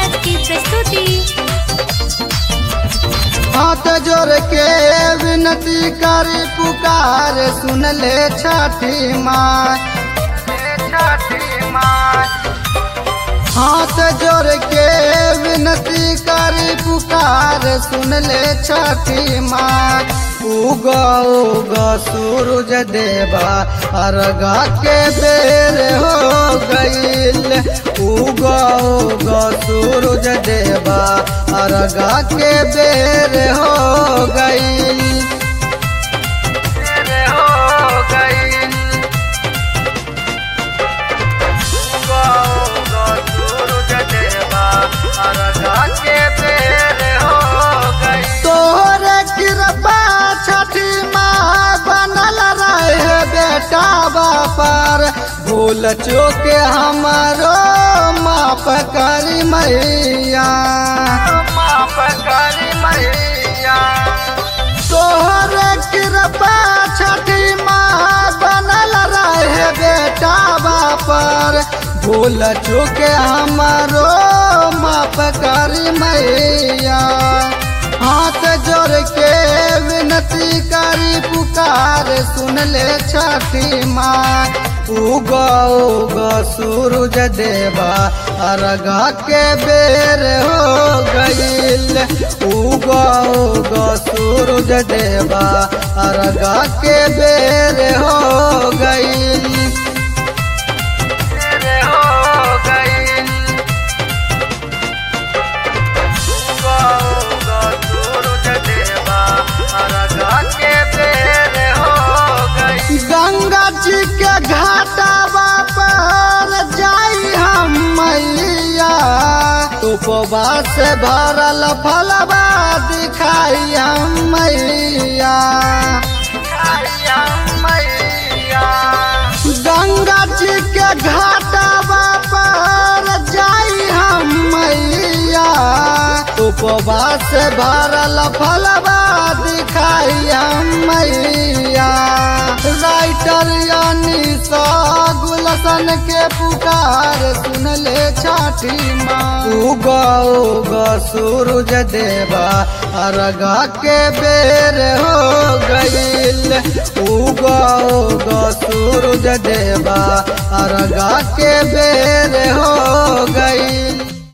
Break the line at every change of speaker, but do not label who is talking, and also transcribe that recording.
महाराज की प्रस्तुति।
हाथ जोड़ के विनती करी पुकार सुन ले छठी माँ। हाथ जोड़ के विनती करी पुकार सुन ले छठी माँ। उगा उगा सूरज देवा अर्घा के बेर हो गईल। उगा उगा सूरज देवा अर्घा के बेर हो गईल। तोहरे कृपा छठी माँ बनल रहे बेटा बापर। भूल चूक हमारो माफ करी मैया। तोहरे कृपा छठी माँ बनल रहे बेटा बापर। भूल चूक हमारो माफ करी मैया। हाथ जोड़ के विनती करी पुकार सुन ले छठी माँ। उगा उगा सूरज देवा अर्घा के बेर हो गईल। उगा उगा सूरज देवा अर्घा के बेर हो गईल। गंगा जी के घाटावा पर जाई हम मैया। उपवास भरल फलवा दिखाई हम मैया। गंगा जी के घाटावा पर जाई हम मैया। उपवास भरल फलवा दिखाई हम मैया। राइटर यानी सा गुलशन के पुकार सुन ले छठी माँ। उगा उगा सूरज देवा अर्घा के बेर हो गईल। उगा उगा सूरज देवा अर्घा के बेर हो गईल।